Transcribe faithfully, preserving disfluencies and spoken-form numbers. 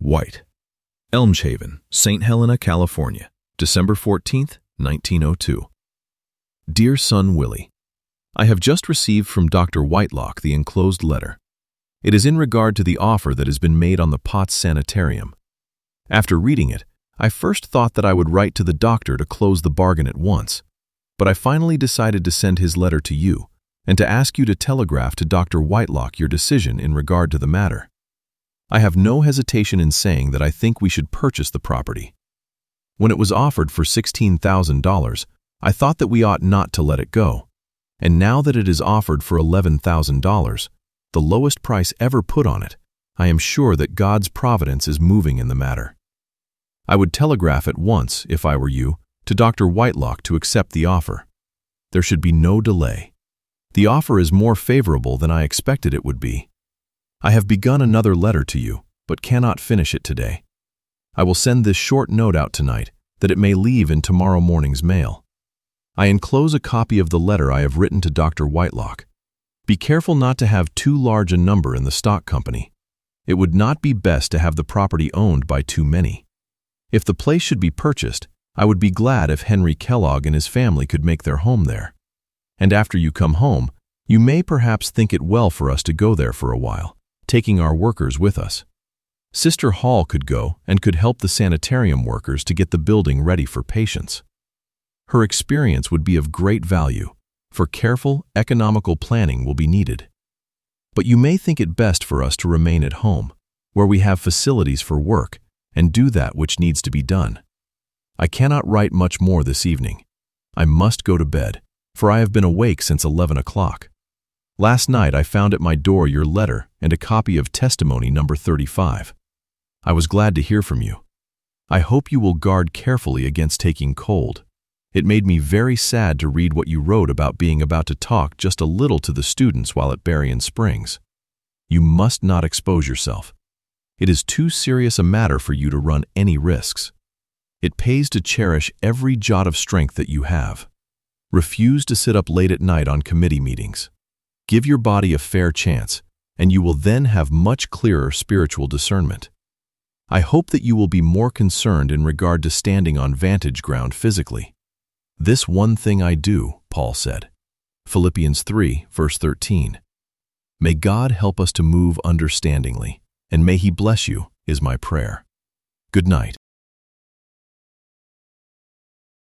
White. Elmshaven, Saint Helena, California, December fourteenth, nineteen oh two. Dear son Willie, I have just received from Doctor Whitelock the enclosed letter. It is in regard to the offer that has been made on the Potts Sanitarium. After reading it, I first thought that I would write to the doctor to close the bargain at once, but I finally decided to send his letter to you and to ask you to telegraph to Doctor Whitelock your decision in regard to the matter. I have no hesitation in saying that I think we should purchase the property. When it was offered for sixteen thousand dollars, I thought that we ought not to let it go, and now that it is offered for eleven thousand dollars, the lowest price ever put on it, I am sure that God's providence is moving in the matter. I would telegraph at once, if I were you, to Doctor Whitelock to accept the offer. There should be no delay. The offer is more favorable than I expected it would be. I have begun another letter to you, but cannot finish it today. I will send this short note out tonight, that it may leave in tomorrow morning's mail. I enclose a copy of the letter I have written to Doctor Whitelock. Be careful not to have too large a number in the stock company. It would not be best to have the property owned by too many. If the place should be purchased, I would be glad if Henry Kellogg and his family could make their home there. And after you come home, you may perhaps think it well for us to go there for a while, taking our workers with us. Sister Hall could go and could help the sanitarium workers to get the building ready for patients. Her experience would be of great value, for careful, economical planning will be needed. But you may think it best for us to remain at home, where we have facilities for work, and do that which needs to be done. I cannot write much more this evening. I must go to bed, for I have been awake since eleven o'clock. Last night I found at my door your letter and a copy of testimony number thirty-five. I was glad to hear from you. I hope you will guard carefully against taking cold. It made me very sad to read what you wrote about being about to talk just a little to the students while at Berrien Springs. You must not expose yourself. It is too serious a matter for you to run any risks. It pays to cherish every jot of strength that you have. Refuse to sit up late at night on committee meetings. Give your body a fair chance, and you will then have much clearer spiritual discernment. I hope that you will be more concerned in regard to standing on vantage ground physically. This one thing I do, Paul said. Philippians three, verse thirteen. May God help us to move understandingly, and may He bless you, is my prayer. Good night.